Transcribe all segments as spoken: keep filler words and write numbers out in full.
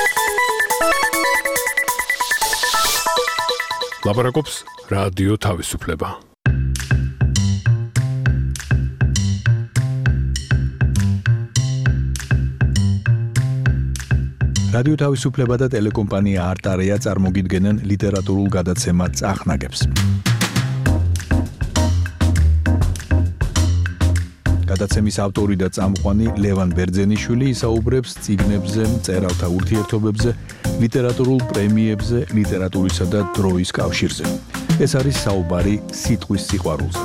ლაპარაკობს რადიო თავისუფლება. რადიო თავისუფლება და ტელეკომპანია არტარია წარმოგიდგენენ ლიტერატურულ გადაცემა წახნაგებს. გადაცემის ავტორი და წამყვანი ლევან ბერძენიშვილი ისაუბრებს წიგნებზე, მწერალთა ურთიერთობებზე, ლიტერატურულ პრემიებზე, ლიტერატურისა და დროის კავშირზე. ეს არის საუბარი სიტყვის სიყვარულზე.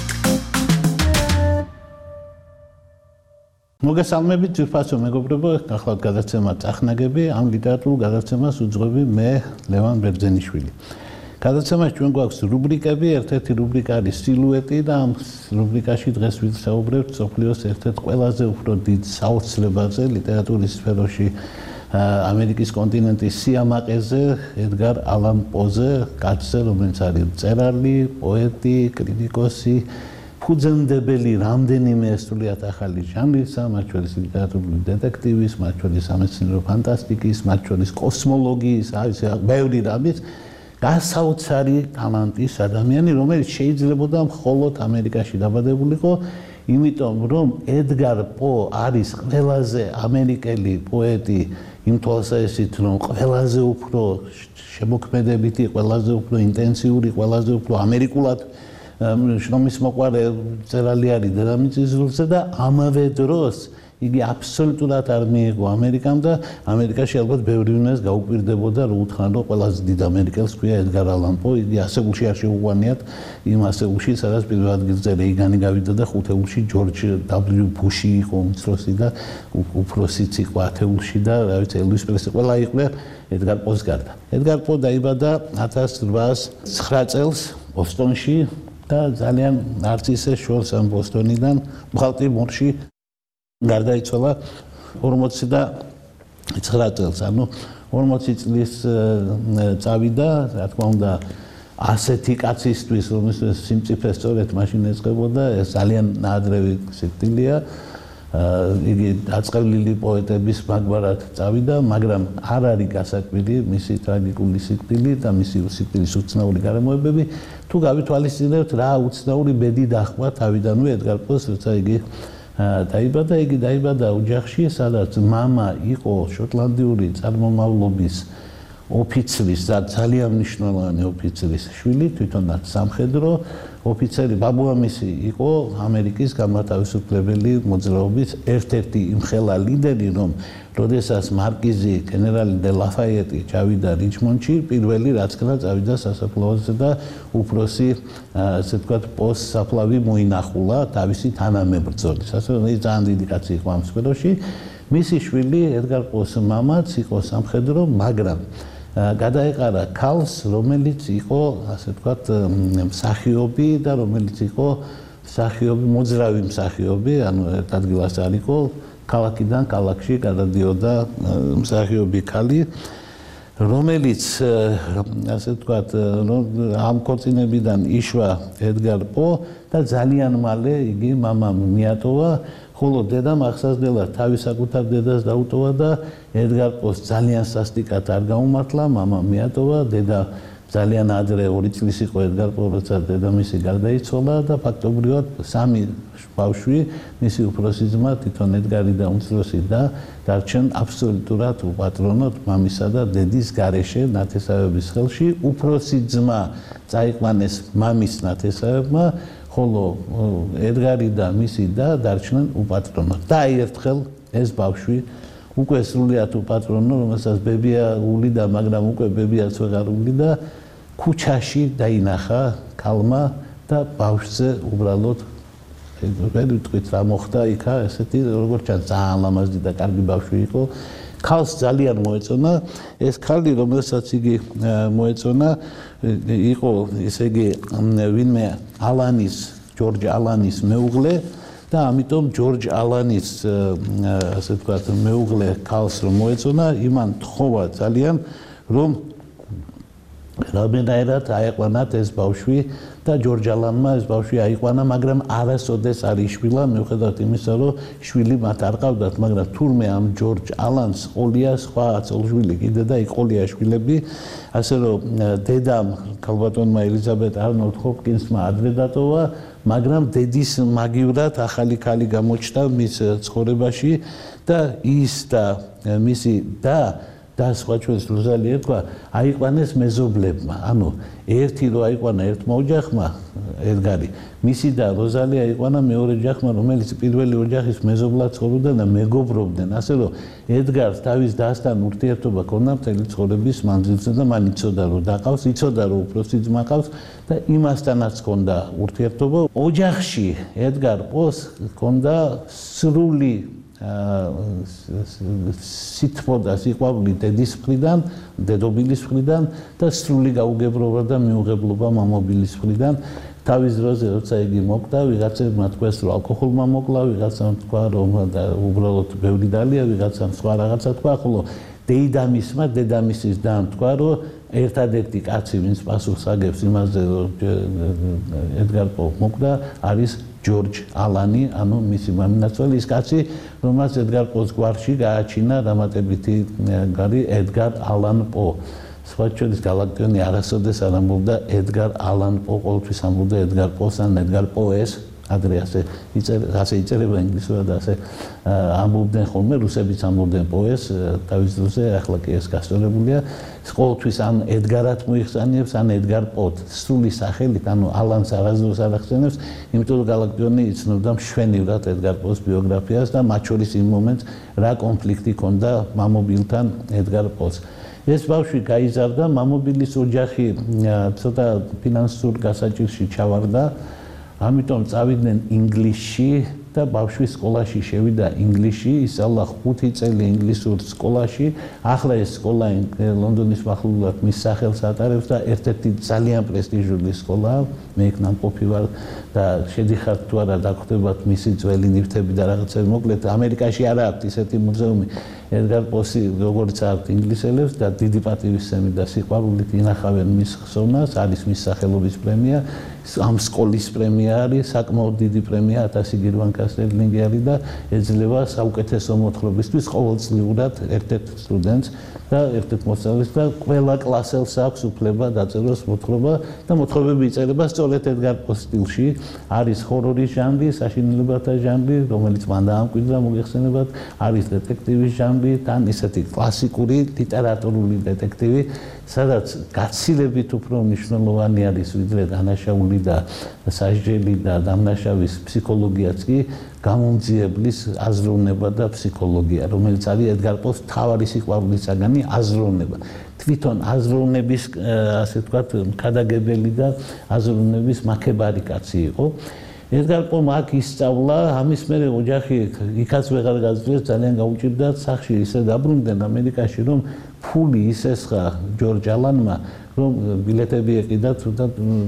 მოგესალმებით ძვირფასო მეგობრებო, ახლა გადაცემა წახნაგები, ამ ლიტერატურულ გადაცემას უძღვები მე ლევან ბერძენიშვილი. გადაცემაში ჩვენ გვაქვს რუბრიკები, ერთ-ერთი რუბრიკა არის სილუეტი და ამ რუბრიკაში დღეს ვისაუბრებთ მსოფლიოს ერთ-ერთ ყველაზე უფრო დიდ საოცრებაზე ლიტერატურის სფეროში ამერიკის კონტინენტის სიამაყეზე, ედგარ ალან პოზე, კაცზე, რომელიც არის მწერალი, პოეტი, კრიტიკოსი, ფუძემდებელი რამდენიმე სრულიად ახალი ჟანრისა, მათ შორის ლიტერატურული დეტექტივის, მათ შორის სამეცნიერო ფანტასტიკის, მათ შორის კოსმოლოგიის, არის ბევრი რამის გასაოცარი ტალანტის ადამიანი, რომელიც შეიძლებოდა მხოლოდ ამერიკაში დაბადებულიყო, იმიტომ რომ ედგარ პო არის ყველაზე ამერიკელი პოეტი იმ თვალსაზრისით, რომ ყველაზე უფრო შემოქმედებითი, ყველაზე უფრო ინტენსიური, ყველაზე უფრო ამერიკულად შრომის მოყვარე მწერალი არის დედამიწის ზურგზე და ამავე დროს იგი აბსოლუტურად არ მიიღო ამერიკამ და ამერიკაში ალბათ ბევრი ვინმეს გაუკვირდებოდა რომ უთხრან რომ ყველაზე დიდ ამერიკელს ქვია ედგარ ალან პო, იგი ასეულში არ შეუყვანიათ იმ ასეულში, სადაც პირველ ადგილზე რეიგანი გავიდა და ხუთეულში ჯორჯ დაბლიუ ბუში იყო უმცროსი და უფროსიც იყო ათეულში და რა ვიცი ელვის პრესლი ყველა იყვნენ ედგარ პოს გარდა. ედგარ პო დაიბადა ათას რვაას ცხრა წელს ბოსტონში და ძალიან არც ისე შორს ამ ბოსტონიდან ბალტიმორში გარდაიცვალა ორმოცი ცხრა წელს, ანუ ორმოცი წლის წავიდა, რა თქმა უნდა, ასეთი კაცისთვის, რომელსაც სიმწიფე სწორედ მაშინ ეწყებოდა, ეს ძალიან ნაადრევი სიკვდილია. იგი დაწყევლილი პოეტების მაგვარად წავიდა, მაგრამ არ არის გასაკვირი მისი ტრაგიკული სიკვდილი და მისი სიკვდილის უცნაური გარემოებები. თუ გავითვალისწინებთ, რა უცნაური ბედი დაჰყვა თავიდანვე ედგარ პოს, როცა იგი დაიბადა, იგი დაიბადა ოჯახში, სადაც მამა იყო შოტლანდიური წარმომავლობის ოფიცრის, ძალიან მნიშვნელოვანი ოფიცრის შვილი, თვითონაც სამხედრო ოფიცერი, ბაბუამისი იყო ამერიკის გამათავისუფლებელი მოძრაობის ერთ-ერთი იმხელა ლიდერი, რომ როდესაც მარკიზი გენერალი დე ლაფაიეტი ჩავიდა რიჩმონდში, პირველი რაც ქნა წავიდა სასაფლაოზე და უფროსი, ასე ვთქვათ, პოს საფლავი მოინახულა თავისი თანამებრძოლის. ასე რომ ის ძალიან დიდი კაცი იყო ამ სფეროში. მისი შვილი ედგარ პოს მამაც იყო სამხედრო, მაგრამ გადაეყარა ქალს, რომელიც იყო, ასე ვთქვათ, მსახიობი და რომელიც იყო მსახიობი, მოძრავი მსახიობი, ანუ ერთ ადგილას არ იყო, ქალაქიდან ქალაქში გადადიოდა მსახიობი ქალი, რომელიც, ასე ვთქვათ, ამ ქორწინებიდან იშვა ედგარ პო და ძალიან მალე იგი მამამ მიატოვა, ხოლო დედამ ახსაზნელად თავის საკუთარ დედას დაუტოვა და ედგარ პოს ძალიან სასტიკად არ გაუმართლა, მამამ მიატოვა, დედა ძალიან ადრე ორი წლის იყო ედგარ პო, როცა დედამისი გარდაიცვალა და ფაქტობრივად სამი ბავშვი, მისი უფროსი ძმა, თვითონ ედგარი და უმცროსი და დარჩენ აბსოლუტურად უპატრონოდ მამისა და დედის გარეშე ნათესავების ხელში. უფროსი ძმა წაიყვანეს მამის ნათესავებმა, ხოლო ედგარი და მისი და დარჩნენ უპატრონოდ. და ერთხელ ეს ბავშვი უკვე სრულიად უპატრონო, რომელსაც ბებია ულიდა, მაგრამ უკვე ბებიაც ვეღარ ულიდა, ქუჩაში დაინახა ქალმა და ბავშვზე უბრალოდ ვერ ვიტყვით რა მოხდა იქა, ესეთი როგორც ჩანს ძალიან ლამაზი და კარგი ბავშვი იყო. ქალს ძალიან მოეწონა, ეს ქალი, რომელსაც იგი მოეწონა, იყო ესე იგი ვინმე ალანის, ჯორჯ ალანის მეუღლე და ამიტომ ჯორჯ ალანის, ასე ვთქვათ, მეუღლე ქალს რომ მოეწონა, იმან თხოვა ძალიან, რომ რამდენადაც აიყვანათ ეს ბავშვი და ჯორჯ ალანმა ეს ბავშვი აიყვანა, მაგრამ არასოდეს არ იშვილა, მიუხედავად იმისა, რომ შვილი მათ არ ყავდათ, მაგრამ თურმე ამ ჯორჯ ალანს ყოლია სხვა ათოვლშვილი კიდე და იყოლია შვილები, ასე რომ დედამ ქალბატონმა ელიზაბეტ არნოლდ ჰოპკინსმა ადრე დატოვა, მაგრამ დედის მაგივრად ახალი ქალი გამოჩნდა მის ცხოვრებაში და ის და მისი და და სხვა ჩვენს როზალია თქვა აიყვანეს მეზობლებმა. ანუ ერთი რო აიყვანა ერთმა ოჯახმა ედგარი, მისი და როზალია აიყვანა მეორე ოჯახმა, რომელიც პირველი ოჯახის მეზობლად ცხოვრობდა და მეგობრობდნენ. ასე რომ ედგარს თავის დასთან ურთიერთობა ჰქონდა მთელი ცხოვრების მანძილზე და მან იცოდა რომ დაყავს, იცოდა რომ უფროსი ძმა ყავს და იმასთანაც ჰქონდა ურთიერთობა. ოჯახში ედგარ პოს ჰქონდა სრული სითბო და სიყვარული დედის მხრიდან, დედობილის მხრიდან და სრული გაუგებრობა და მიუღებლობა მამობილის მხრიდან. თავის დროზე როცა იგი მოკვდა, ვიღაცებმა თქვეს რომ ალკოჰოლმა მოკლა, ვიღაცამ თქვა რომ უბრალოდ ბევრი დალია, ვიღაცამ სხვა რაღაცა თქვა, ხოლო დეიდამისმა, დედამისის დამ თქვა რომ ერთადერთი კაცი, ვინც პასუხს აგებს იმაზე, რომ ედგარ პო მოკვდა, არის ჯორჯ ალანი, ანუ მისი მამინაცვალი, ის კაცი, რომელსაც ედგარ პოს გვარში გააჩინა დამატებითი გარი ედგარ ალან პო. სხვა ჩვენის გალაქტიონი არასოდეს არ ამბობდა ედგარ ალან პო, ყოველთვის ამბობდა ედგარ პოს ან ედგარ პოეს. ადრე ასე ასე იწერება ინგლისურად, ასე ამბობდნენ ხოლმე, რუსებიც ამბობდნენ პოეს თავის დროზე, ახლა კი ეს გასწორებულია. ყოველთვის ან ედგარად მოიხსენიებს, ან ედგარ პოთ, სრული სახელით, ანუ ალანს არასდროს არ ახსენებს, იმიტომ რომ გალაქტიონი იცნობდა მშვენივრად ედგარ პოს ბიოგრაფიას და მათ შორის იმ მომენტს რა კონფლიქტი ჰქონდა მამობილთან ედგარ პოს. ეს ბავშვი გაიზარდა, მამობილის ოჯახი ცოტა ფინანსურ გასაჭირში ჩავარდა. ამიტომ წავიდნენ ინგლისში და ბავშვი სკოლაში შევიდა ინგლისში, ისწავლა ხუთი წელი ინგლისურ სკოლაში. ახლა ეს სკოლა ლონდონის მახლობლად მის სახელს ატარებს და ერთ-ერთი ძალიან პრესტიჟული სკოლაა. მე იქ ნამყოფი ვარ და შედიხართ თუ არა დაგხვდებათ მისი ძველი ნივთები და რაღაცები. მოკლედ ამერიკაში არ აქვს ისეთი მუზეუმი. ედგარ პოსი როგორც აქვს ინგლისელებს და დიდი პატივისცემით და სიყვარულით ინახავენ მის ხსოვნას, არის მის სახელობის პრემია. ამ სკოლის პრემია არის საკმაოდ დიდი პრემია, ათასი გირვანკა სტერლინგი არის და ეძლევა საუკეთესო მოთხრობისთვის ყოველწლიურად ერთ-ერთ სტუდენტს და ერთ-ერთ მოსწავლეს და ყველა კლასელს აქვს უფლება დაწეროს მოთხრობა და მოთხრობები იწერება სწორედ ედგარ პოს სტილში. არის ჰორორის ჟანრი, საშინელებათა ჟანრი, რომელიც მან დაამკვიდრა მოგეხსენებათ, არის დეტექტივის ჟანრი, თან ისეთი კლასიკური ლიტერატურული დეტექტივი, სადაც გაცილებით უფრო მნიშვნელოვანი არის ვიდრე დანაშაული და სასჯელი და დამნაშავის ფსიქოლოგიაც კი გამომძიებლის აზროვნება და ფსიქოლოგია, რომელიც არის ედგარ პოს მთავარი სიყვარულის საგანი აზროვნება. თვითონ აზროვნების, ასე ვთქვათ, ქადაგებელი და აზროვნების მაქებარი კაცი იყო. ედგარ პომ აქ ისწავლა, ამის მერე ოჯახი იქაც ვეღარ გაძლიერდა, ძალიან გაუჭირდა, სახში ისე დაბრუნდნენ ამერიკაში, რომ ფული ისესხა ჯორჯ ალანმა, რომ ბილეთები ეყიდა და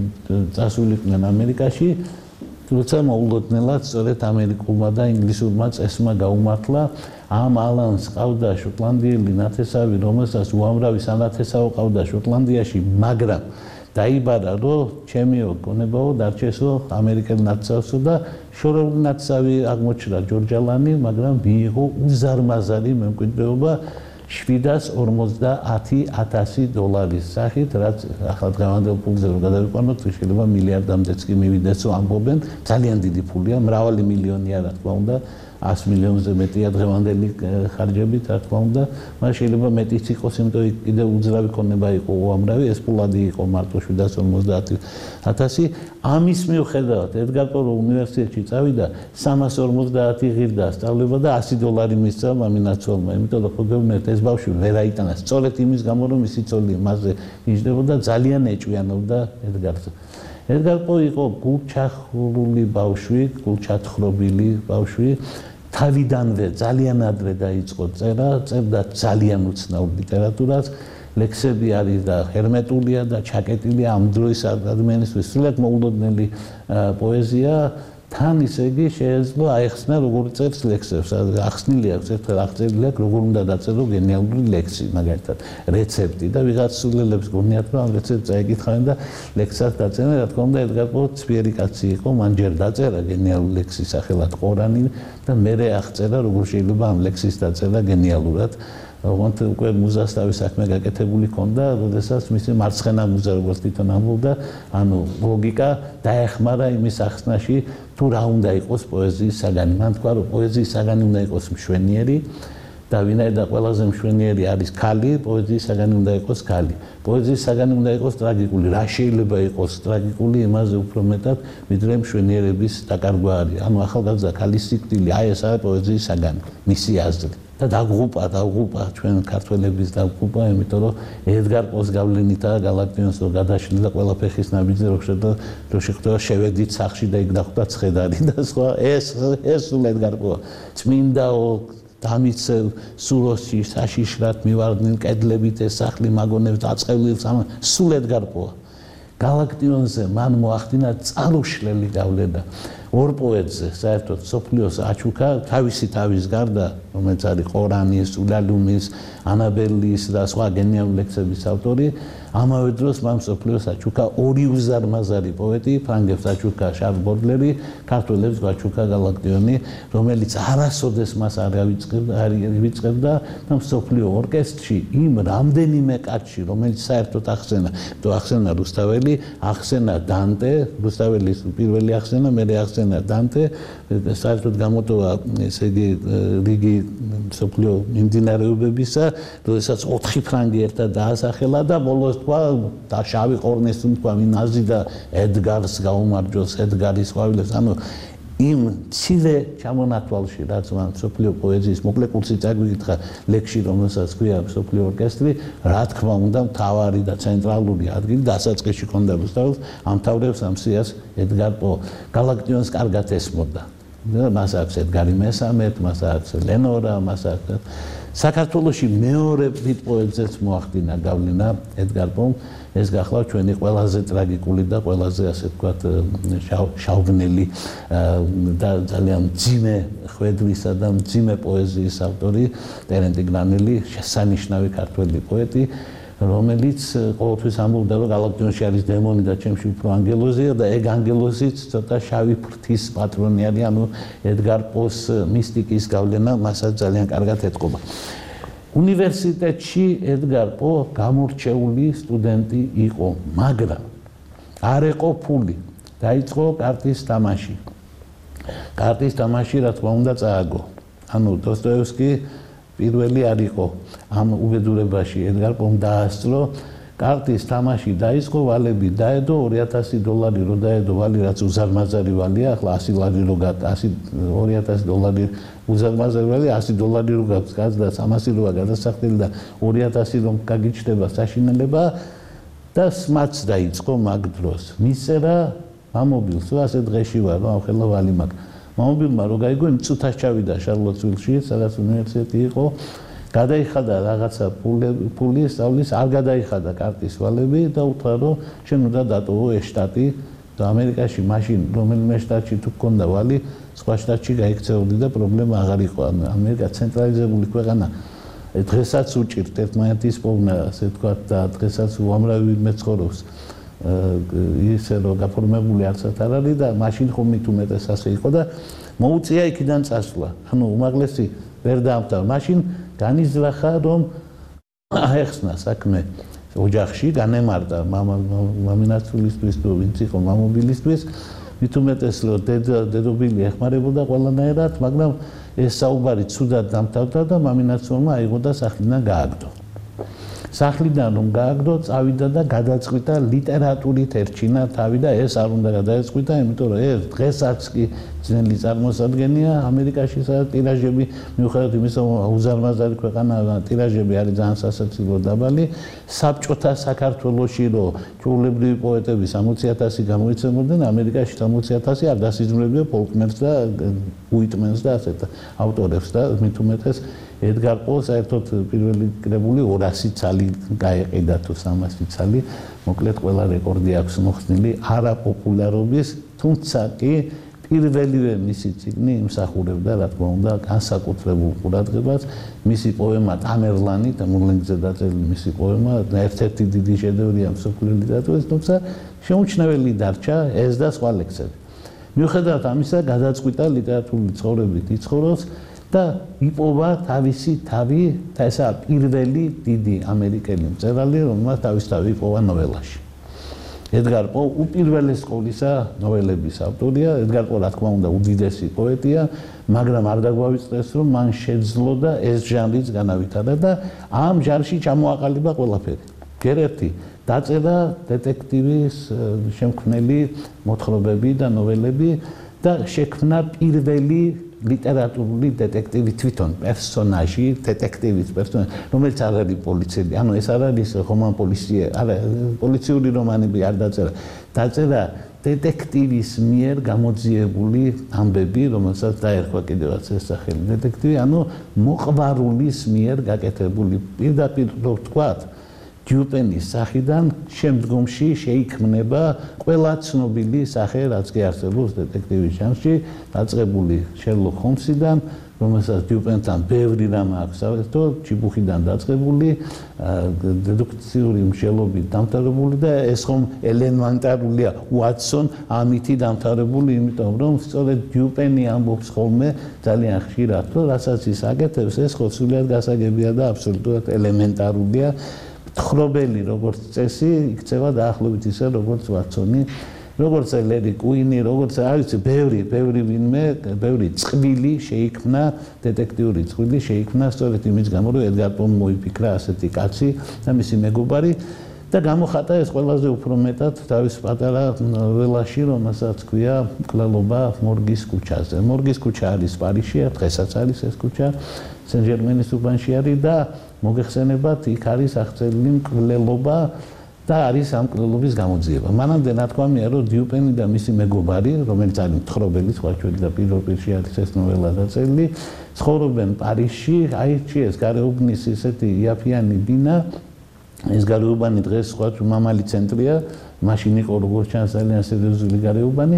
წასულიყვნენ ამერიკაში. როცა მოულოდნელად სწორედ ამერიკულმა და ინგლისურმა წესმა გაუმართლა, ამ ალანს ყავდა შოტლანდიელი ნათესავი, რომელსაც უამრავი სანათესავო ყავდა შოტლანდიაში, მაგრამ დაიბარა, რომ ჩემიო გონებაო დარჩესო ამერიკელ ნათესავსო და შორეული ნათესავი აღმოჩნდა ჯორჯ ალანი, მაგრამ მიიღო უზარმაზარი მემკვიდრეობა შვიდას ორმოცდაათი ათასი დოლარის სახით, რაც ახლა დღევანდელ ფულზე რო გადავიყვანოთ, შეიძლება მილიარდამდეც კი მივიდეს, რომ ამბობენ, ძალიან დიდი ფულია, მრავალი მილიონი არა თქმა უნდა, ას მილიონზე მეტია დღევანდელი ხარჯებით, რა თქმა უნდა, მაგრამ შეიძლება მეტიც იყოს, იმიტომ რომ კიდევ უძრავი ქონება იყო უამრავი, ეს ფულადი იყო მარტო შვიდას ორმოცდაათი ათასი. ამის მიუხედავად, ედგარ პო უნივერსიტეტში წავიდა, სამას ორმოცდაათი ღირდა ასწავლება და ასი დოლარი მისცა მამინაცვალმა, იმიტომ რომ ხოდევნეთ ეს ბავშვი ვერ აიტანა, სწორედ იმის გამო, რომ მისი ცოლი მასზე იჯდებოდა, ძალიან ეჭვიანობდა ედგარს. ედგარ პო იყო გულჩახურული ბავშვი, გულჩათხრობილი ბავშვი. თავიდანვე ძალიან ადრე დაიწყო წერა, წერდა ძალიან უცნაურ ლიტერატურას, ლექსები არის და ჰერმეტულია და ჩაკეტილია ამ დროის ადამიანისთვის, სრულიად მოულოდნელი პოეზია თან ისე იგი შეეძლო აეხსნა როგორ წერს ლექსებს. ახსნილი აქვს ერთხელ აღწერილი აქვს როგორ უნდა დაწერო გენიალური ლექსი, მაგალითად რეცეპტი და ვიღაც სულელებს გონიათ რომ ამ რეცეპტს აიგითხავენ და ლექსსაც დაწერენ. რა თქმა უნდა ედგარ პო ცვიერი კაცი იყო, მან ჯერ დაწერა გენიალური ლექსი სახელად ყორანი და მერე აღწერა როგორ შეიძლება ამ ლექსის დაწერა გენიალურად. ოღონდ უკვე მუზას თავის საქმე გაკეთებული ჰქონდა, როდესაც მისი მარცხენა მუზა როგორც თვითონ ამბობდა, ანუ ლოგიკა დაეხმარა იმის ახსნაში თუ რა უნდა იყოს პოეზიის საგანი. მან თქვა რომ პოეზიის საგანი უნდა იყოს მშვენიერი და ვინაიდან ყველაზე მშვენიერი არის ქალი, პოეზიის საგანი უნდა იყოს ქალი. პოეზიის საგანი უნდა იყოს ტრაგიკული. რა შეიძლება იყოს ტრაგიკული, იმაზე უფრო მეტად ვიდრე მშვენიერების დაკარგვა არის. ანუ ახალგაზრდა ქალის სიკვდილი, აი ეს არის პოეზიის საგანი, მისი აზრი. და დაგღუპა, დაგღუპა ჩვენ ქართველების დაგღუპა, იმიტომ რომ ედგარ პოს გავლენითა გალაქტიონს რო გადაშლილა ყველა ფეხის ნაბიჯზე რო შედა რო შეხვდა შევედით სახში და იქ დახვდა ცხედარი და სხვა ეს ეს სულ ედგარ პოა. წმინდაო დამიცევ სულოსში საშიშრად მივარდნილ კედლებით ეს სახლი მაგონებს დაწყევლილს ამ სულ ედგარ პოა. გალაქტიონზე მან მოახდინა წარუშლელი გავლენა. ორ პოეტზე საერთოდ სოფლიოს აჩუქა თავისი თავის გარდა, რომელიც არის ყორანის, ულალუმის, ანაბელის და სხვა გენიალური ლექსების ავტორი, ამავე დროს მან სოფლიოს აჩუქა ორი უზარმაზარი პოეტი, ფრანგებს აჩუქა შარლ ბოდლერი, ქართველებს გაჩუქა გალაქტიონი, რომელიც არასოდეს მას არ ავიწყებდა და სოფლიო ორკესტრში იმ რამდენიმე კაცში, რომელიც საერთოდ ახსენა, თუ ახსენა რუსთაველი, ახსენა დანტე, რუსთაველის პირველი ახსენა, მერე ახსენა დანტე, საერთოდ გამოტოვა ესე იგი რიგი სოფლიო მიმდინარეობებისა, როდესაც ოთხი ფრანგი ერთად დაასახელა და ბოლოს თქვა და შავი ყორნეს თქვა მინაზი და ედგარს გაუმარჯოს, ედგარის ყვავილებს, ანუ იმ ცივე ჩამონათვალში, რაც მან სოფლიო პოეზიის მოკლე კურსი წაგვიკითხა ლექსში, რომელსაც ქვია სოფლიო ორკესტრი, რა თქმა უნდა, მთავარი და ცენტრალური ადგილი დასაწყისში ჰქონდა რუსთაველს, ამთავრებს ამ სიას ედგარ პო. გალაქტიონს კარგად ესმოდა. მას აქვს ედგარი მესამედ, მას აქვს ლენორა, მას აქვს საქართველოში მეორე დიდ პოეტზეც მოახდინა გავლენა ედგარ პომ. ეს გახლავთ ჩვენი ყველაზე ტრაგიკული და ყველაზე ასე ვთქვათ შავგნელი და ძალიან მძიმე ხვედრისა და მძიმე პოეზიის ავტორი ტერენტი გრანელი, შესანიშნავი ქართველი პოეტი, რომელიც ყოველთვის ამბობდა რომ გალაქტიონში არის დემონი და ჩემში უფრო ანგელოზია და ეგ ანგელოზიც ცოტა შავი ფრთის პატრონი არის, ანუ ედგარ პოს მისტიკის გავლენა მასაც ძალიან კარგად ეთყობა. უნივერსიტეტში ედგარ პო გამორჩეული სტუდენტი იყო, მაგრამ არ ეყო ფული. დაიწყო კარტის თამაში. კარტის თამაში რა თქმა უნდა წააგო. ანუ დოსტოევსკი პირველი არ იყო ამ უბედურებაში. ედგარ პომ დაასწრო კარტის თამაში დაიწყო, ვალები დაედო, ორი ათასი დოლარი რო დაედო, ვალი რაც უზარმაზარი ვალია, ახლა ასი ლარი რო გატა, ორი ათასი დოლარი უზარმაზარი ვალი, ასი დოლარი რო გაგზდა, სამასი როა გადასახდელი და ორი ათასი რომ გაგიჩნდება საშინელება და სმაც დაიწყო მაგ დროს. მისწერა მამობილს, რომ ასე დღეში ვარ, რომ ახლა ვალი მაქვს. მამობილმა რო გაიგო, იმ წუთას ჩავიდა შარლოტსვილში, სადაც უნივერსიტეტი იყო. გადაიხადა რაღაცა ფული სწავლის, არ გადაიხადა კარტის ვალები და უთხრა რომ შენ უნდა დატოვო ეს შტატი და ამერიკაში მაშინ რომელიმე შტატში თუ გქონდა ვალი, სხვა შტატში გაიქცეოდი და პრობლემა აღარ იყო. ამერიკა ცენტრალიზებული ქვეყანა, დღესაც უჭირთ ერთმანეთის პოვნა, ასე ვთქვათ და დღესაც უამრავი მეცხოვრობს ისე რომ გაფორმებული არცად არ არის და მაშინ ხომ მით უმეტეს ასე იყო და მოუწია იქიდან წასვლა. ანუ უმაღლესი ვერ დაამთავრა. მაშინ განიზრახა რომ აეხსნა საქმე ოჯახში, განემართა მამინაცულისთვის თუ ვინც იყო მამობილისთვის, მით უმეტეს რომ დედობილი ეხმარებოდა ყველანაირად, მაგრამ ეს საუბარი ცუდად დამთავრდა და მამინაცულმა აიღო და სახლიდან გააგდო. სახლიდან რომ გააგდო, წავიდა და გადაწყვიტა ლიტერატურით ერჩინა თავი და ეს არ უნდა გადაეწყვიტა, იმიტომ რომ ეს დღესაც კი ძნელი წარმოსადგენია ამერიკაში, სადაც ტირაჟები მიუხედავად იმისა, რომ უზარმაზარი ქვეყანაა, ტირაჟები არის ძალიან სასაცილო დაბალი. საბჭოთა საქართველოში რომ ჩვეულებრივი პოეტები სამოცი ათასი გამოიცემოდნენ, ამერიკაში სამოცი ათასი არ დასიძმრებია ფოლკნერს და უიტმენს და ასეთ ავტორებს და მით უმეტეს ედგარ პო საერთოდ პირველი კრებული ორასი ცალი გაეყიდა თუ სამასი ცალი, მოკლედ ყველა რეკორდი აქვს მოხსნილი არაპოპულარობის, თუმცა კი პირველივე მისი წიგნი იმსახურებდა, რა თქმა უნდა, განსაკუთრებულ ყურადღებას მისი პოემა ტამერლანი და მურლენგზე დაწერილი მისი პოემა ერთ-ერთი დიდი შედევრია მსოფლიო ლიტერატურის, თუმცა შეუმჩნეველი დარჩა ეს და სხვა ლექსები. მიუხედავად ამისა, გადაწყვიტა ლიტერატურული ცხოვრებით იცხოვროს და იპოვა თავისი თავი და ესაა პირველი დიდი ამერიკელი მწერალი, რომელმაც თავის თავი იპოვა ნოველაში. ედგარ პო უპირველეს ყოვლისა ნოველების ავტორია, ედგარ პო რა თქმა უნდა უდიდესი პოეტია, მაგრამ არ დაგვავიწყდეს რომ მან შეძლო და ეს ჟანრიც განავითარა და ამ ჟანრში ჩამოაყალიბა ყველაფერი. გერერთი დაწერა დეტექტივის შემქმნელი მოთხრობები და ნოველები და შექმნა პირველი ლიტერატურული დეტექტივი თვითონ პერსონაჟი, დეტექტივის პერსონაჟი, რომელიც არ არის პოლიციელი, ანუ ეს არ არის რომან პოლიციე, არა, პოლიციური რომანები არ დაწერა. დაწერა დეტექტივის მიერ გამოძიებული ამბები, რომელსაც დაერქვა კიდევაც ეს სახელი დეტექტივი, ანუ მოყვარულის მიერ გაკეთებული. პირდაპირ რო ვთქვათ, დიუპენის სახიდან შემდგომში შეიქმნება ყველა ცნობილი სახე, რაც კი არსებობს დეტექტივის ჟანრში, დაწყებული შერლოკ ჰოლმსიდან, რომელსაც დიუპენთან ბევრი რამ აქვს საერთო, ჩიბუხიდან დაწყებული, დედუქციური მსჯელობით დამთავრებული და ეს ხომ ელემენტარულია უატსონ ამითი დამთავრებული, იმიტომ რომ სწორედ დიუპენი ამბობს ხოლმე ძალიან ხშირად, რომ რასაც ის აკეთებს, ეს ხო სულიად გასაგებია და აბსოლუტურად ელემენტარულია. თხრობელი როგორც წესი იქცევა დაახლოებით ისე როგორც ვატსონი, როგორც ლედი კუინი, როგორც არის ბევრი, ბევრი ვინმე, ბევრი წყვილი შეიქმნა, დეტექტიური წყვილი შეიქმნა სწორედ იმის გამო, რომ ედგარ პომ მოიფიქრა ასეთი კაცი და მისი მეგობარი და გამოხატა ეს ყველაზე უფრო მეტად თავის პატარა ნოველაში, რომელსაც ქვია მკვლელობა მორგის ქუჩაზე. მორგის ქუჩა არის პარიზშია, დღესაც არის ეს ქუჩა, სენ-ჟერმენის უბანში არის და მოგეხსენებათ, იქ არის აღწერილი მკვლელობა და არის ამ მკვლელობის გამოძიება. მანამდე ნათქვამია, რომ დიუპენი და მისი მეგობარი, რომელიც არის მთხრობელი, სხვა ჩვენი და პირველ პირში არის ეს ნოველა დაწერილი, ცხოვრობენ პარიზში, აირჩიეს გარეუბნის ისეთი იაფიანი ბინა, ეს გარეუბანი დღეს სხვა მამალი ცენტრია, მაშინ იყო როგორც ჩანს ძალიან სერიოზული გარეუბანი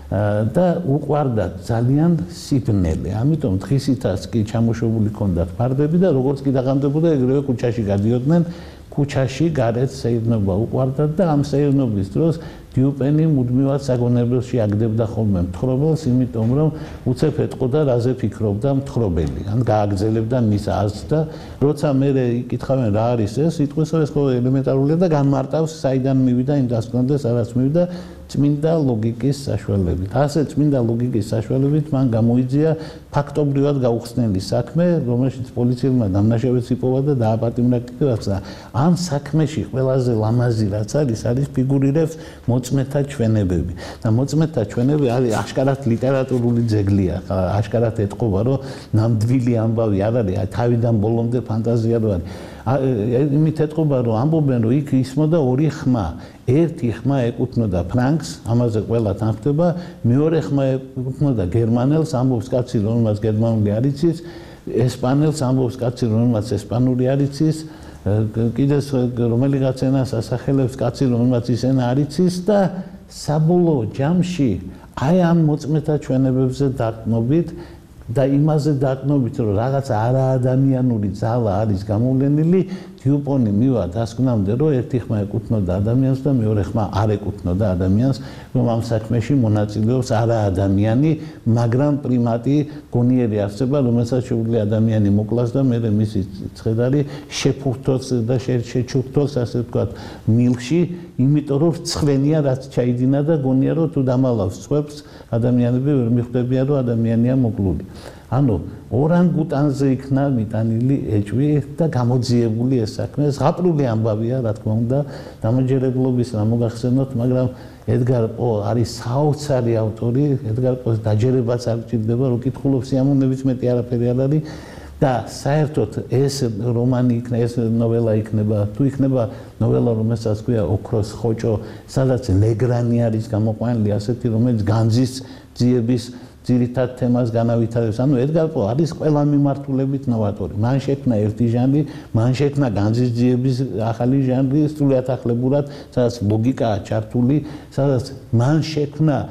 და უყვარდათ ძალიან სიბნელე. ამიტომ დღისითაც კი ჩამოშობილი ჰქონდათ ფარდები და როგორც კი დაღამდებოდა, ეგრევე ქუჩაში გადიოდნენ. ქუჩაში გარეთ სეირნობა უყვარდათ და ამ სეირნობის დროს დიუპენი მუდმივად საგონებელში აგდებდა ხოლმე მთხრობელს, იმიტომ რომ უცებ ეტყოდა, რაზე ფიქრობდა მთხრობელი. ან გააგრძელებდა მის აზრს და როცა მე იკითხავენ რა არის ეს, იტყვის რომ ეს ხო ელემენტარულია და განმარტავს, საიდან მივიდა, იმ დასკვნამდე სადაც მივიდა, წმინდა ლოგიკის საშუალებით. ასე წმინდა ლოგიკის საშუალებით მან გამოიძია ფაქტობრივად გაუხსნელი საქმე, რომელშიც პოლიციელმა დამნაშავეც იპოვა და დააპატიმრა კიდევაც და ამ საქმეში ყველაზე ლამაზი რაც არის, არის ფიგურირებს მოწმეთა ჩვენებები. და მოწმეთა ჩვენები არის აშკარად ლიტერატურული ძეგლია, აშკარად ეთყობა, რომ ნამდვილი ამბავი არ არის, თავიდან ბოლომდე ფანტაზია რო არის. იმით ეთყობა, რომ ამბობენ, რომ იქ ისმოდა ორი ხმა. ერთი ხმა ეკუთვნოდა ფრანკს, ამაზე ყველა თანხმდება, მეორე ხმა ეკუთვნოდა გერმანელს, ამბობს კაცი, რომელმაც გერმანული არ იცის, ესპანელს, ამბობს კაცი, რომელმაც ესპანური არ იცის, კიდე რომელიღაც ენას ასახელებს კაცი, რომელმაც ის ენა არ იცის და საბოლოო ჯამში აი ამ მოწმეთა ჩვენებებზე დაკნობით და იმაზე დაკნობით, რომ რაღაც არაადამიანური ძალა არის გამოვლენილი, დიუპენი მივა დასკვნამდე, რომ ერთი ხმა ეკუთვნოდა ადამიანს და მეორე ხმა არ ეკუთვნოდა ადამიანს, რომ ამ საქმეში მონაწილეობს არაადამიანი, მაგრამ პრიმატი გონიერი არსება, რომელსაც შეუძლია ადამიანი მოკლას და მე მისი ცხედარი შეფურთოს და შეჩუქთოს, ასე ვთქვათ, მილში, იმიტომ რომ ცხლენია, რაც ჩაიდინა და გონია, რომ თუ დამალავს სხვებს, ადამიანები ვერ მიხვდებიან, რომ ადამიანია მოკლული. ანუ ორანგუტანზე იქნა მიტანილი ეჭვი და გამოძიებული ეს საქმე. ზღაპრული ამბავია, რა თქმა უნდა, დამაჯერებლობის რა მოგახსენოთ, მაგრამ ედგარ პო არის საოცარი ავტორი, ედგარ პოს დაჯერებაც არ ჭირდება, რო კითხულობს სიამოვნებით მეტი არაფერი არ არის და საერთოდ ეს რომანი იქნება, ეს ნოველა იქნება, თუ იქნება ნოველა, რომელსაც ქვია ოქროს ხოჭო, სადაც ლეგრანი არის გამოყვანილი, ასეთი, რომელიც განძის ძიების ძირითად თემას განავითარებს. ანუ ედგარ პო არის ყველა მიმართულებით ნოვატორი. მან შექმნა ერთი ჟანრი, მან შექმნა განძის ძიების ახალი ჟანრი, სრულიად ახლებურად, სადაც ლოგიკაა ჩართული, სადაც მან შექმნა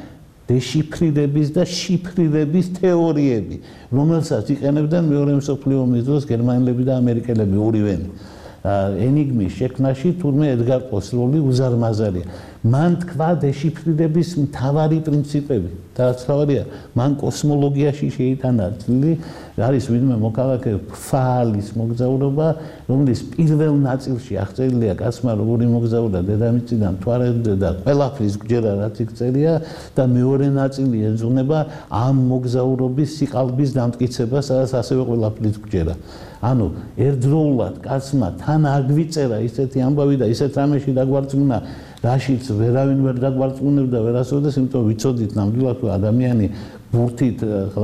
დეშიფრირების და შიფრირების თეორიები, რომელსაც იყენებდნენ მეორე მსოფლიო ომის დროს გერმანელები და ამერიკელები ორივენი. ენიგმის შექმნაში თურმე ედგარ პოს როლი უზარმაზარია. მან თქვა დეშიფრირების მთავარი პრინციპები. დააცრავია, მან კოსმოლოგიაში შეიტანა წილი, არის ვინმე მოქალაქე ფაალის მოგზაურობა, რომლის პირველ ნაწილში აღწერილია კაცმა როგორი მოგზაურა დედამიწიდან მთვარემდე და ყველაფრის გჯერა რაც იქ წერია და მეორე ნაწილი ეძღვნება ამ მოგზაურობის სიყალბის დამტკიცებას, სადაც ასევე ყველაფრის გჯერა. ანუ ერთდროულად კაცმა თან აგვიწერა ისეთი ამბავი და ისეთ რამეში დაგვარწმუნა, რაშიც ვერავინ ვერ დაგვარწმუნებდა ვერასოდეს, იმიტომ ვიცოდით ნამდვილად ადამიანი ბურთით,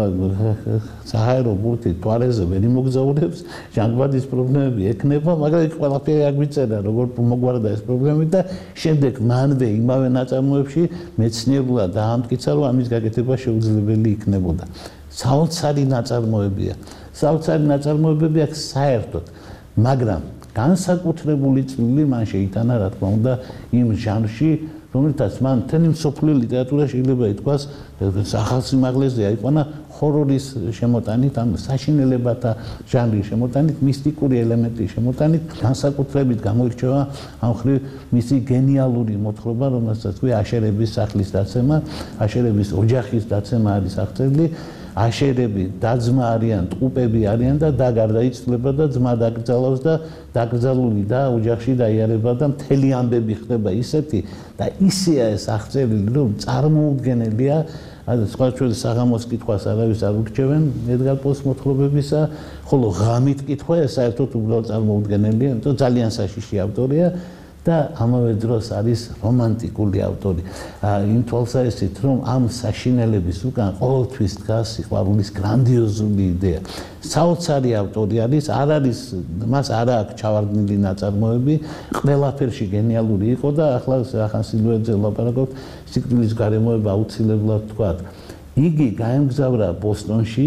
საჰაერო ბურთით თვალეზე ვერ იმოგზაურებს, ჟანგბადის პრობლემები ექნება, მაგრამ იქ ყველაფერი აგვიწერა, როგორ მოგვარდა ეს პრობლემები და შემდეგ მანვე იმავე ნაწარმოებში მეცნიერულად დაამტკიცა, რომ ამის გაკეთება შეუძლებელი იქნებოდა. საოცარი ნაწარმოებია. საოცარი ნაწარმოებები აქვს საერთოდ, მაგრამ განსაკუთრებული წვლილი მან შეიტანა, რა თქმა უნდა, იმ ჟანრში, რომელთაც მან მთელი მსოფლიო ლიტერატურა შეიძლება ითქვას ახალსიმაღლეზე აიყვანა ჰორორის შემოტანით, ან საშინელებათა ჟანრის შემოტანით, მისტიკური ელემენტის შემოტანით, განსაკუთრებით გამოირჩევა ამ მხრივ მისი გენიალური მოთხრობა, რომელსაც ქვია აშერების სახლის დაცემა, აშერების ოჯახის დაცემა არის აღწერილი. აშერები დაძმა არიან, ტყუპები არიან და და გარდაიცვლება და ძმა დაკრძალავს და დაკრძალული და ოჯახში დაიარება და მთელი ამბები ხდება ისეთი და ისეა ეს აღწერილი, რომ წარმოუდგენელია. სხვა ჩვენი საღამოს კითხვას არავის არ ურჩევენ ედგარ პოს მოთხრობებისა, ხოლო ღამით კითხვა ეს საერთოდ უბრალოდ წარმოუდგენელია, იმიტომ ძალიან საშიში ავტორია. და ამავე დროს არის რომანტიკული ავტორი. იმ თვალსაზრისით, რომ ამ საშინელების უკან ყოველთვის დგას სიყვარულის გრანდიოზული იდეა. საოცარი ავტორი არის, არ არის, მას არ აქვს ჩავარდნილი ნაწარმოები, ყველაფერში გენიალური იყო და ახლა ახან სილუეტზე ვლაპარაკობთ, სიკვდილის გარემოება აუცილებლად თქვა. იგი გაემგზავრა ბოსტონში,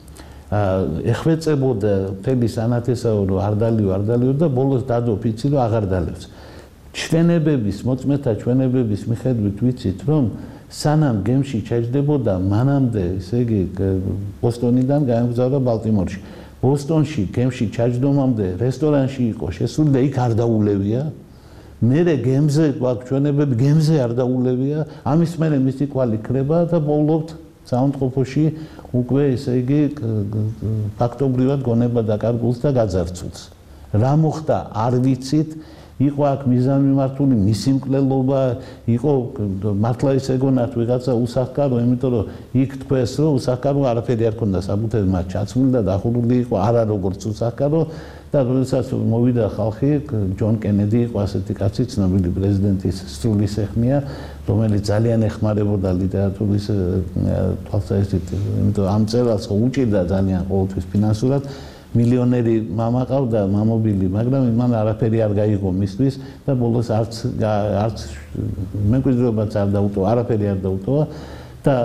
ეხვეწებოდა მთელი სანათესაო, რომ არ დალიო, არ დალიო და ბოლოს დადო ფიცი, რომ აღარ დალევს. ჩვენებების, მოწმეთა ჩვენებების მიხედვით ვიცით, რომ სანამ გემში ჩაჯდებოდა, მანამდე, ესე იგი, ბოსტონიდან გაემგზავრა ბალტიმორში. ბოსტონში გემში ჩაჯდომამდე რესტორანში იყო შესული და იქ არ დაულევია. მერე გემზე გვაქვს ჩვენებები, გემზე არ დაულევია. ამის მერე მისი კვალი ქრება და ბოლობთ საუნდყოფოში უკვე, ესე იგი, ფაქტობრივად გონება დაკარგულს და გაძარცულს. რა მოხდა, არ ვიცით. იყო აქ მიზანმიმართული მისი მკვლელობა, იყო მართლა ის ეგონათ ვიღაცა უსახკარო, იმიტომ რომ იქ თქვეს, რომ უსახკარო არაფერი არ ქონდა საბუთები, მათ ჩაცმული და დახურული იყო არა როგორც უსახკარო და როდესაც მოვიდა ხალხი, ჯონ კენედი იყო ასეთი კაცი, ცნობილი პრეზიდენტის სრულისეხმია, რომელიც ძალიან ეხმარებოდა ლიტერატურის თვალსაზრისით, იმიტომ ამ წერალს უჭირდა ძალიან ყოველთვის ფინანსურად. მილიონერი მამა ყავდა, მამობილი, მაგრამ მან არაფერი არ გაიგო მისთვის და ბოლოს არც არც მემკვიდრეობაც არ დაუტოვა, არაფერი არ დაუტოვა და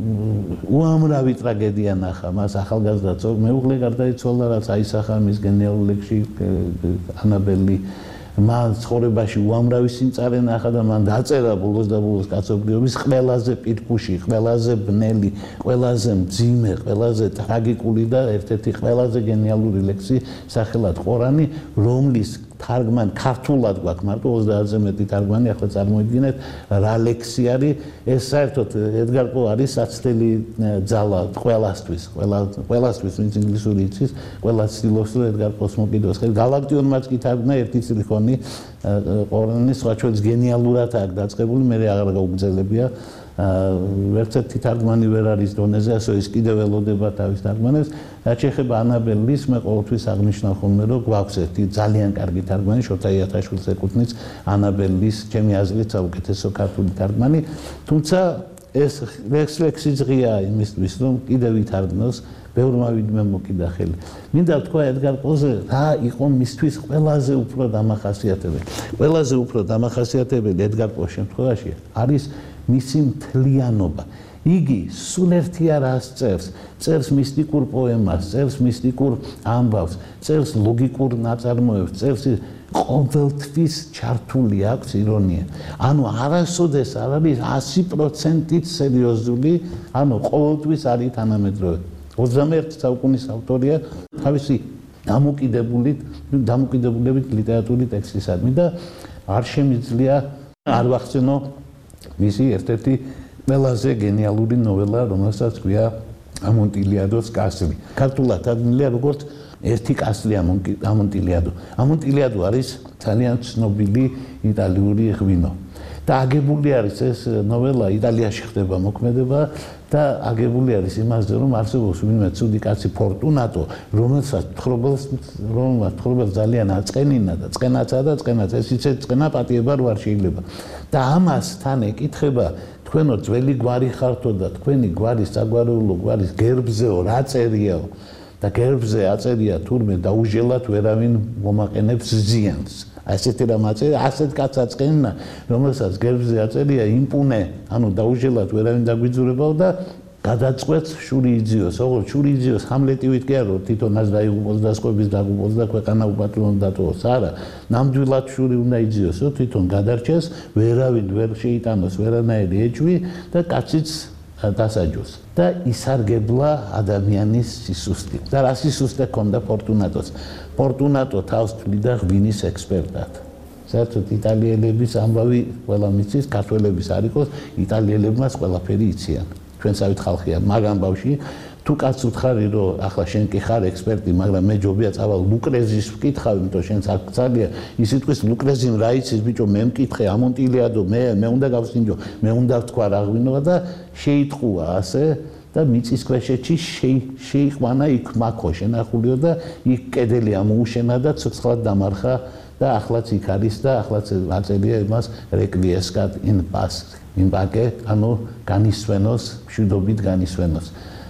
უამრავი ტრაგედია ნახა მას ახალგაზრდა მეუღლე გარდაიცვალა, რაც აისახა მის გენიალურ ლექსში ანაბელი. მან ცხოვრებაში უამრავი სიმწარე ნახა და მან დაწერა ბოლოს და ბოლოს კაცობრიობის ყველაზე პირქუში, ყველაზე ბნელი, ყველაზე მძიმე, ყველაზე ტრაგიკული და ერთ-ერთი ყველაზე გენიალური ლექსი სახელად ყორანი, რომლის თარგმანი ქართულად გვაქვს მარტო ოცდაათზე მეტი თარგმანი, ახლა წარმოიდგინეთ რა ლექსი არის, ეს საერთოდ ედგარ პო არის საცდელი ძალა ყველასთვის, ყველასთვის, ვინც ინგლისური იცის, ყველა ცდილობს რომ ედგარ პოს მოკიდოს. გალაქტიონმაც კი თარგმნა ერთი წრიქონი ყორანი, სხვა ჩვენს გენიალურად აქვს დაწყებული, მე აღარ გაუგრძელებია. ერთ-ერთი თარგმანი ვერ არის დონეზე, ასე ის კიდევ ველოდება თავის თარგმანებს. რაც შეეხება ანაბელ ლის, მე ყოველთვის აღნიშნავ ხოლმე, რომ გვაქვს ერთი ძალიან კარგი თარგმანი, შოთა იათაშვილს ეკუთვნის ანაბელ ლის, ჩემი აზრით საუკეთესო ქართული თარგმანი, თუმცა ეს ლექსი ღია იმისთვის, რომ კიდევ ვითარგმნოს, ბევრმა ვინმე მოკიდა ხელი. მინდა ვთქვა ედგარ პოზე, რა იყო მისთვის ყველაზე უფრო დამახასიათებელი. ყველაზე უფრო დამახასიათებელი ედგარ პოს შემთხვევაში არის მისი მთლიანობა. იგი სულ ერთი არას წერს, წერს მისტიკურ პოემას, წერს მისტიკურ ამბავს, წერს ლოგიკურ ნაწარმოებს, წერს ყოველთვის ჩართული აქვს ირონია. ანუ არასოდეს არ არის ასი პროცენტით სერიოზული, ანუ ყოველთვის არის თანამედროვე. ოცდამეერთე საუკუნის ავტორია თავისი დამოკიდებული დამოკიდებულებით ლიტერატურული ტექსტისადმი და არ შემიძლია არ ვახსენო მისი ერთ-ერთი ყველაზე გენიალური ნოველა, რომელსაც ქვია ამონტილიადოს კასტრი. ქართულად დადგმულია როგორც ერთი კასტრი ამონტილიადო. ამონტილიადო არის ძალიან ცნობილი იტალიური ღვინო. და აგებული არის ეს ნოველა იტალიაში ხდება მოქმედება და აგებული არის იმაზე რომ არსებობს ვინმე ცუდი კაცი ფორტუნატო რომელსაც თხრობელს რომელსაც თხრობელს ძალიან აწყენინა და წყენაცაა და წყენაც ეს ისე წყენა პატიება რო არ შეიძლება და ამას თან ეკითხება თქვენო ძველი გვარი ხართო და თქვენი გვარის საგვარეულო გვარის გერბზეო რა წერიაო და გერბზე აწერია თურმე დაუჟელად ვერავინ მომაყენებს ზიანს ასეთი რამ აწერია ასეთ კაცს აწყენინა რომელსაც გერბზე აწერია იმპუნე ანუ დაუჟელად ვერავინ დაგვიძურებაო და გადაწყვეტს შური იძიოს ოღონდ შური იძიოს ჰამლეტივით კი არა თვითონაც დაიღუპოს და სკოების დაგუპოს და ქვეყანა უპატრონო დატოვოს არა ნამდვილად შური უნდა იძიოსო თვითონ გადარჩეს ვერავინ ვერ შეიტანოს ვერანაირი ეჭვი და კაციც დასაჯოს და ისარგებლა ადამიანის სისუსტით და რა სისუსტე ჰქონდა ფორტუნატოს ფორტუნატო თავს თვლიდა ღვინის ექსპერტად საერთოდ იტალიელების ამბავი ყველა მიცის ქართველების არ იყოს იტალიელებმაც ყველაფერი იციან ჩვენსავით ხალხია მაგ ამბავში თუ კაც უთხარი რომ ახლა შენ კი ხარ ექსპერტი მაგრამ მე ჯობია წავალ ლუკრეზის ვკითხავ იმიტომ შენს აქ ძალიან ის იტყვის ლუკრეზიმ რა იცის ბიჭო მე მკითხე ამონტილიადო მე მე უნდა გავსინჯო მე უნდა ვთქვა რა ღვინოა და შეიტყუა ასე და მიწის ქვეშეთში შეიყვანა იქ მაქო შენახულიო და იქ კედელი ამოუშენა და ცოცხლად დამარხა და ახლაც იქ არის და ახლაც აწერია იმას რეკვიესკად in pace in pace ანუ განისვენოს მშვიდობით განისვენოს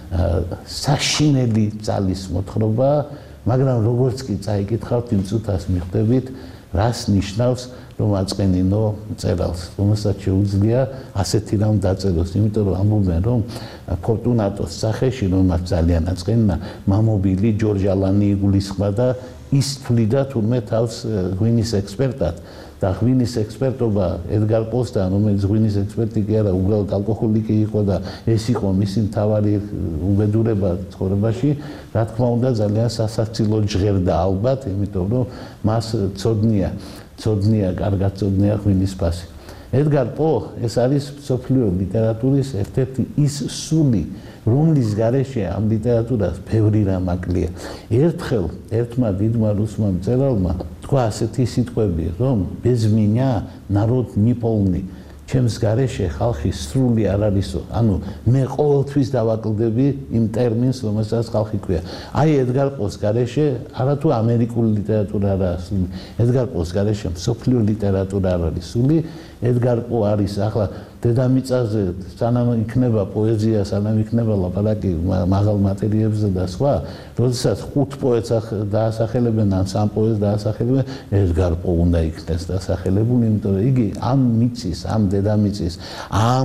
საშინელი ძალის მოთხრობა მაგრამ როგორც კი წაიკითხავთ იმ წუთას მიხვდებით რას ნიშნავს რომ აწყენინო წერალს რომელსაც შეუძლია ასეთი რამ დაწეროს იმიტომ რომ ამბობენ რომ ფორტუნატოს სახეში რომელსაც ძალიან აწყენინა მამობილი ჯორჯ ალანი იგულისხმა და ის თვლიდა თურმე თავს ღვინის ექსპერტად და ღვინის ექსპერტობა ედგარ პოსთან რომელიც ღვინის ექსპერტი კი არა უბრალოდ ალკოჰოლიკი იყო და ეს იყო მისი მთავარი უბედურება ცხოვრებაში რა თქმა უნდა ძალიან სასაცილო ჟღერდა ალბათ იმიტომ რომ მას ცოდნია ცოდნია კარგად ცოდნია ღვინის ფასი ედგარ პო ეს არის მსოფლიო ლიტერატურის ერთ-ერთი ის სული რომლის გარეშე ამ ლიტერატურას ბევრი რამ აკლია ერთხელ ერთმა დიდმა რუსმა მწერალმა თქვა ასეთი სიტყვები რომ без меня народ не полный ჩემს გარეშე ხალხი სრული არ არისო ანუ მე ყოველთვის დავაკლდები იმ ტერმინს რომელსაც ხალხი ქვია აი ედგარ პოს გარეშე არა თუ ამერიკული ლიტერატურა არა სული ედგარ პოს გარეშე მსოფლიო ლიტერატურა არ არის სული ედგარ პო არის ახლა დედამიწაზე სანამ იქნება პოეზია სანამ იქნება ლაპარაკი მაღალ მატერიებზე და სხვა როდესაც ხუთ პოეტს დაასახელებენ ან სამ პოეტს დაასახელებენ ედგარ პო უნდა იქნეს დასახელებული იმიტომ რომ იგი ამ მიწის ამ დედამიწის ამ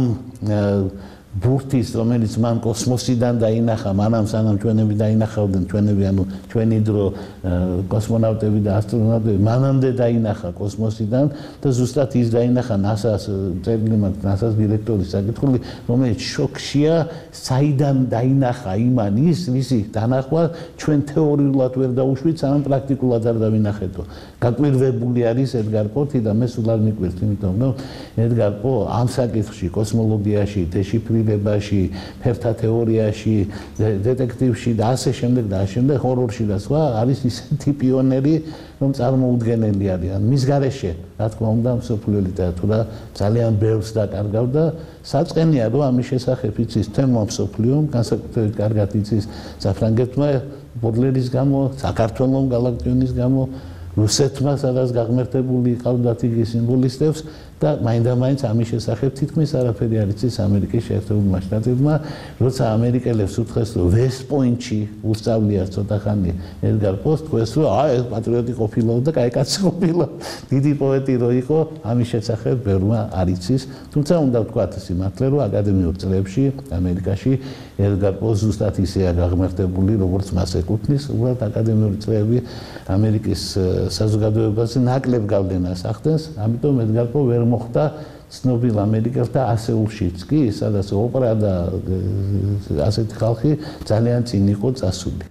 ბურთის რომელიც მან კოსმოსიდან დაინახა მანამ სანამ ჩვენები დაინახავდნენ ჩვენები ანუ ჩვენი დრო კოსმონავტები და ასტრონავტები მანამდე დაინახა კოსმოსიდან და ზუსტად ის დაინახა ნასას წერილი მაქვს ნასას დირექტორის საკითხული რომელიც შოქშია საიდან დაინახა იმან ის მისი დანახვა ჩვენ თეორიულად ვერ დაუშვით სანამ პრაქტიკულად არ დავინახეთო გაკვირვებული არის ედგარ პოთი და მე სულ არ მიკვირთ იმიტომ რომ ედგარ პო ამ საკითხში კოსმოლოგიაში დეშიფრირებაში ფერთა თეორიაში დეტექტივში და ასე შემდეგ და ასე შემდეგ ჰორორში და სხვა არის ისეთი პიონერი რომ წარმოუდგენელი არიან მის გარეშე რა თქმა უნდა მსოფლიო ლიტერატურა ძალიან ბევრს დაკარგავდა საწყენია რომ ამის შესახებ იცის თემო მსოფლიომ განსაკუთრებით კარგად იცის საფრანგეთმა ბოდლერის გამო საქართველოს გალაქტიონის გამო რუსეთმა სადაც გაღმერთებული ყავდათ იგი სიმბოლისტებს და მაინდა-მაინც ამის შესახებ თითქმის არაფერი არ იცის ამერიკის შეერთებულმა შტატებმა, როცა ამერიკელებს უთხრეს, რომ West Point-ში უსწავლია ცოტა ხანი ედგარ პოს, თქვეს, რომ აი ეს პატრიოტი ყოფილა და კაი კაცი ყოფილა, დიდი პოეტი რო იყო, ამის შესახებ ბევრმა არ იცის, თუმცა უნდა ვთქვათ სიმართლე, რომ აკადემიურ წლებში ამერიკაში ედგარ პოს ზუსტად ისეა გაღმერთებული, როგორც მას ეკუთვნის, უბრალოდ აკადემიური წლები ამერიკის საზოგადოებაზე ნაკლებ გავლენას ახდენს, ამიტომ ედგარ პო ვერ მოხდა ცნობილ ამერიკელთა ასეულშიც კი, სადაც ოპერა და ასეთი ხალხი ძალიან წინ იყო წასული.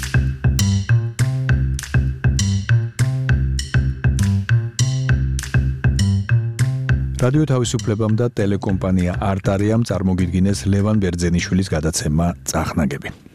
რადიო თავისუფლებამ და ტელეკომპანია არტარიამ წარმოგიდგინეს ლევან ბერძენიშვილის გადაცემა წახნაგები.